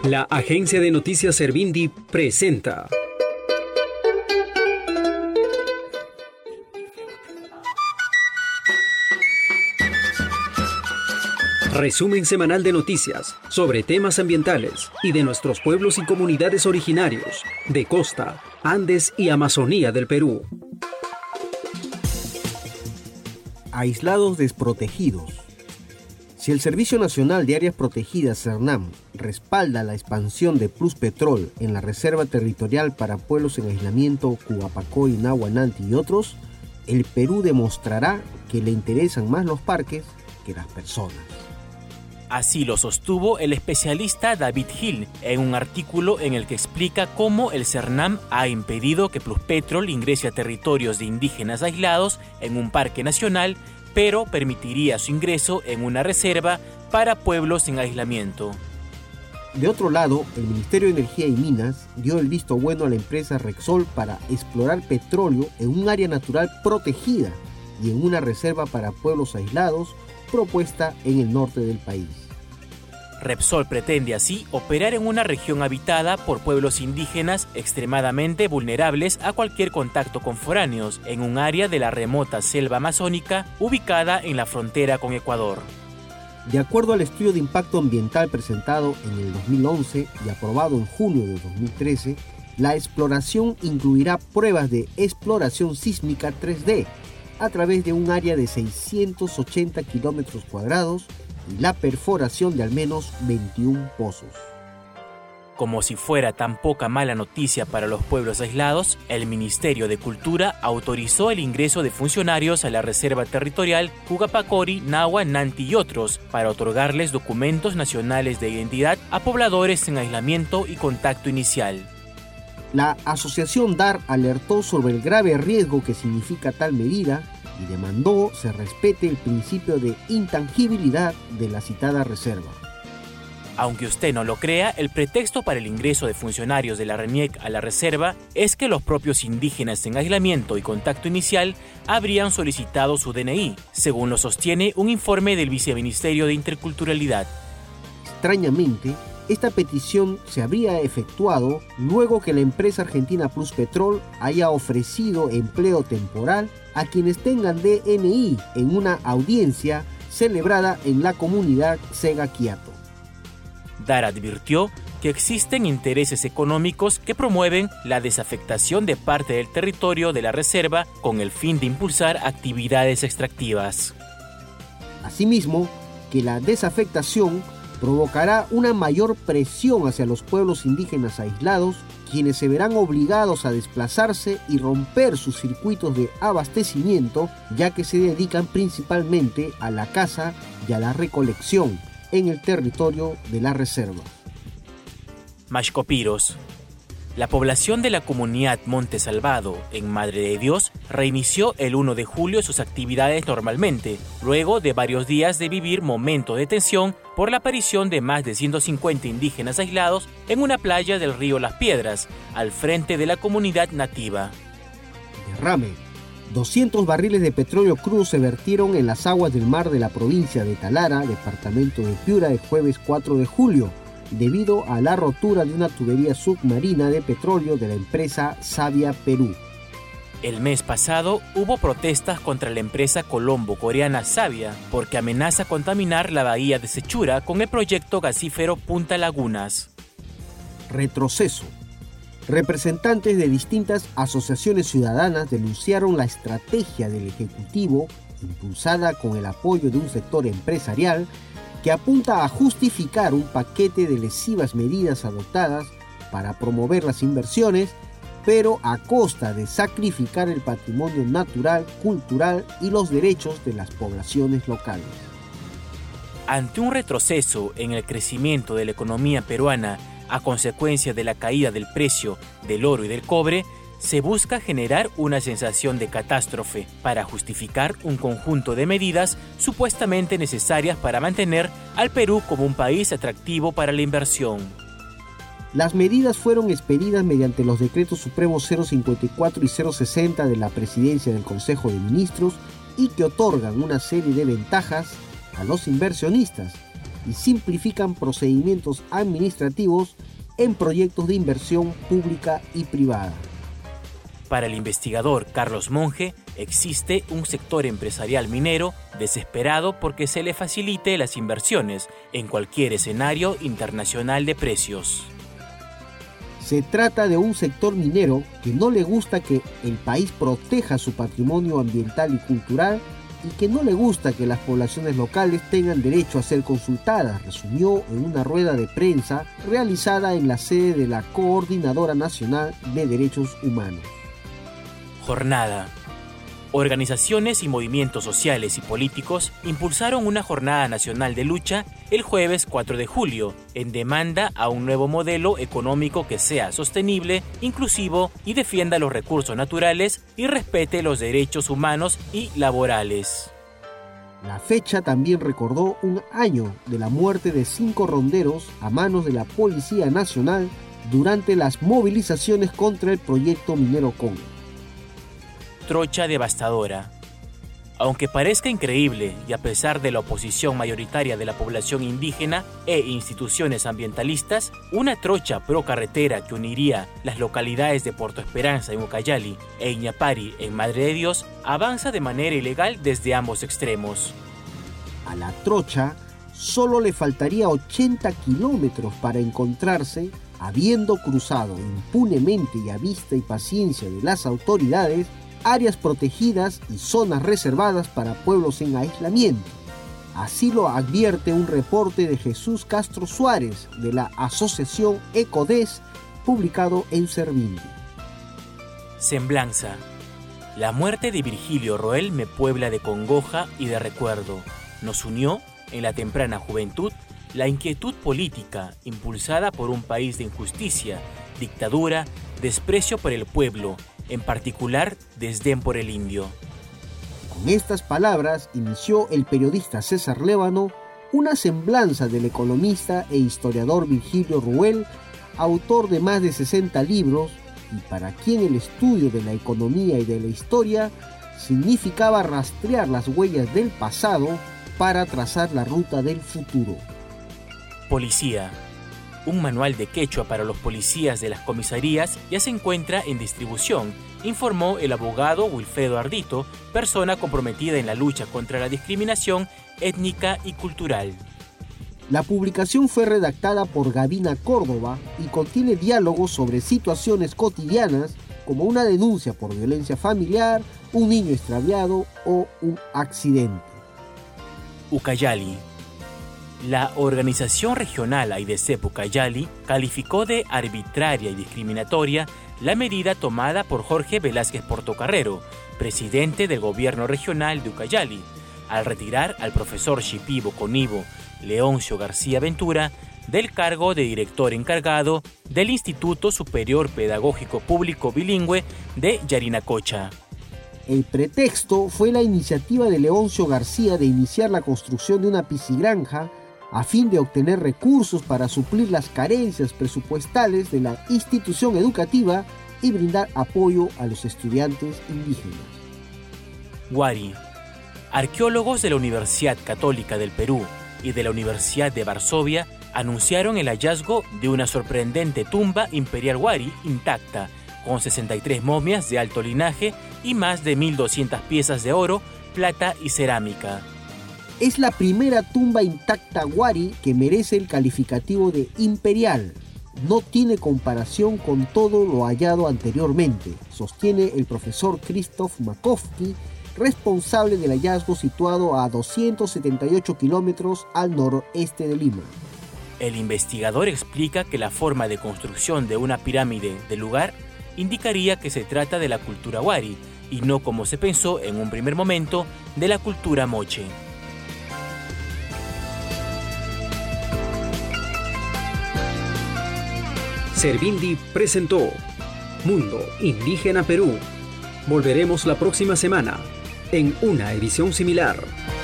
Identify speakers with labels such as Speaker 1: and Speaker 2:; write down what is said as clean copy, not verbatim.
Speaker 1: La agencia de noticias Servindi presenta resumen semanal de noticias sobre temas ambientales y de nuestros pueblos y comunidades originarios de costa, Andes y Amazonía del Perú.
Speaker 2: Aislados desprotegidos. Si el Servicio Nacional de Áreas Protegidas, SERNAM, respalda la expansión de Pluspetrol en la Reserva Territorial para Pueblos en Aislamiento Cugapacori, Nahuananti y otros, el Perú demostrará que le interesan más los parques que las personas.
Speaker 3: Así lo sostuvo el especialista David Hill en un artículo en el que explica cómo el SERNAM ha impedido que Pluspetrol ingrese a territorios de indígenas aislados en un parque nacional, pero permitiría su ingreso en una reserva para pueblos en aislamiento.
Speaker 2: De otro lado, el Ministerio de Energía y Minas dio el visto bueno a la empresa Repsol para explorar petróleo en un área natural protegida y en una reserva para pueblos aislados propuesta en el norte del país.
Speaker 3: Repsol pretende así operar en una región habitada por pueblos indígenas extremadamente vulnerables a cualquier contacto con foráneos, en un área de la remota selva amazónica ubicada en la frontera con Ecuador.
Speaker 2: De acuerdo al estudio de impacto ambiental presentado en el 2011 y aprobado en junio de 2013, la exploración incluirá pruebas de exploración sísmica 3D a través de un área de 680 kilómetros cuadrados y la perforación de al menos 21 pozos.
Speaker 3: Como si fuera tan poca mala noticia para los pueblos aislados, el Ministerio de Cultura autorizó el ingreso de funcionarios a la Reserva Territorial Cugapacori, Nahuananti y otros para otorgarles documentos nacionales de identidad a pobladores en aislamiento y contacto inicial.
Speaker 2: La asociación DAR alertó sobre el grave riesgo que significa tal medida y demandó se respete el principio de intangibilidad de la citada reserva.
Speaker 3: Aunque usted no lo crea, el pretexto para el ingreso de funcionarios de la RENIEC a la reserva es que los propios indígenas en aislamiento y contacto inicial habrían solicitado su DNI, según lo sostiene un informe del Viceministerio de Interculturalidad.
Speaker 2: Extrañamente, esta petición se habría efectuado luego que la empresa argentina Pluspetrol haya ofrecido empleo temporal a quienes tengan DNI en una audiencia celebrada en la comunidad Sega-Quiato.
Speaker 3: DAR advirtió que existen intereses económicos que promueven la desafectación de parte del territorio de la reserva con el fin de impulsar actividades extractivas.
Speaker 2: Asimismo, que la desafectación provocará una mayor presión hacia los pueblos indígenas aislados, quienes se verán obligados a desplazarse y romper sus circuitos de abastecimiento, ya que se dedican principalmente a la caza y a la recolección en el territorio de la reserva.
Speaker 3: Mashcopiros. La población de la comunidad Monte Salvado, en Madre de Dios, reinició el 1 de julio sus actividades normalmente, luego de varios días de vivir momentos de tensión por la aparición de más de 150 indígenas aislados en una playa del río Las Piedras, al frente de la comunidad nativa.
Speaker 2: Derrame. 200 barriles de petróleo crudo se vertieron en las aguas del mar de la provincia de Talara, departamento de Piura, el jueves 4 de julio. Debido a la rotura de una tubería submarina de petróleo de la empresa Savia Perú.
Speaker 3: El mes pasado hubo protestas contra la empresa colombo-coreana Savia porque amenaza contaminar la bahía de Sechura con el proyecto gasífero Punta Lagunas.
Speaker 2: Retroceso. Representantes de distintas asociaciones ciudadanas denunciaron la estrategia del Ejecutivo, impulsada con el apoyo de un sector empresarial, que apunta a justificar un paquete de lesivas medidas adoptadas para promover las inversiones, pero a costa de sacrificar el patrimonio natural, cultural y los derechos de las poblaciones locales.
Speaker 3: Ante un retroceso en el crecimiento de la economía peruana a consecuencia de la caída del precio del oro y del cobre, se busca generar una sensación de catástrofe para justificar un conjunto de medidas supuestamente necesarias para mantener al Perú como un país atractivo para la inversión.
Speaker 2: Las medidas fueron expedidas mediante los decretos supremos 054 y 060 de la Presidencia del Consejo de Ministros y que otorgan una serie de ventajas a los inversionistas, y simplifican procedimientos administrativos en proyectos de inversión pública y privada.
Speaker 3: Para el investigador Carlos Monge, existe un sector empresarial minero desesperado porque se le facilite las inversiones en cualquier escenario internacional de precios.
Speaker 2: Se trata de un sector minero que no le gusta que el país proteja su patrimonio ambiental y cultural y que no le gusta que las poblaciones locales tengan derecho a ser consultadas, resumió en una rueda de prensa realizada en la sede de la Coordinadora Nacional de Derechos Humanos.
Speaker 3: Jornada. Organizaciones y movimientos sociales y políticos impulsaron una jornada nacional de lucha el jueves 4 de julio, en demanda a un nuevo modelo económico que sea sostenible, inclusivo y defienda los recursos naturales y respete los derechos humanos y laborales.
Speaker 2: La fecha también recordó un año de la muerte de 5 ronderos a manos de la Policía Nacional durante las movilizaciones contra el proyecto minero Congo.
Speaker 3: Trocha devastadora. Aunque parezca increíble y a pesar de la oposición mayoritaria de la población indígena e instituciones ambientalistas, una trocha pro carretera que uniría las localidades de Puerto Esperanza en Ucayali e Iñapari en Madre de Dios avanza de manera ilegal desde ambos extremos.
Speaker 2: A la trocha solo le faltaría 80 kilómetros para encontrarse, habiendo cruzado impunemente y a vista y paciencia de las autoridades, áreas protegidas y zonas reservadas para pueblos en aislamiento. Así lo advierte un reporte de Jesús Castro Suárez de la asociación ECODES, publicado en Servindi.
Speaker 3: Semblanza. La muerte de Virgilio Roel me puebla de congoja y de recuerdo. Nos unió, en la temprana juventud, la inquietud política impulsada por un país de injusticia, dictadura, desprecio por el pueblo, en particular desdén por el indio.
Speaker 2: Con estas palabras inició el periodista César Lévano una semblanza del economista e historiador Virgilio Roel, autor de más de 60 libros, y para quien el estudio de la economía y de la historia significaba rastrear las huellas del pasado para trazar la ruta del futuro.
Speaker 3: Policía. Un manual de quechua para los policías de las comisarías ya se encuentra en distribución, informó el abogado Wilfredo Ardito, persona comprometida en la lucha contra la discriminación étnica y cultural.
Speaker 2: La publicación fue redactada por Gavina Córdoba y contiene diálogos sobre situaciones cotidianas como una denuncia por violencia familiar, un niño extraviado o un accidente.
Speaker 3: Ucayali. La organización regional AIDESEP Ucayali calificó de arbitraria y discriminatoria la medida tomada por Jorge Velázquez Portocarrero, presidente del gobierno regional de Ucayali, al retirar al profesor Shipibo Conibo Leoncio García Ventura del cargo de director encargado del Instituto Superior Pedagógico Público Bilingüe de Yarinacocha.
Speaker 2: El pretexto fue la iniciativa de Leoncio García de iniciar la construcción de una piscigranja a fin de obtener recursos para suplir las carencias presupuestales de la institución educativa y brindar apoyo a los estudiantes indígenas.
Speaker 3: Huari. Arqueólogos de la Universidad Católica del Perú y de la Universidad de Varsovia anunciaron el hallazgo de una sorprendente tumba imperial Huari intacta, con 63 momias de alto linaje y más de 1.200 piezas de oro, plata y cerámica.
Speaker 2: Es la primera tumba intacta Huari que merece el calificativo de imperial. No tiene comparación con todo lo hallado anteriormente, sostiene el profesor Krzysztof Makowski, responsable del hallazgo situado a 278 kilómetros al noroeste de Lima.
Speaker 3: El investigador explica que la forma de construcción de una pirámide del lugar indicaría que se trata de la cultura Huari y no, como se pensó en un primer momento, de la cultura moche.
Speaker 1: Servindi presentó Mundo Indígena Perú. Volveremos la próxima semana en una edición similar.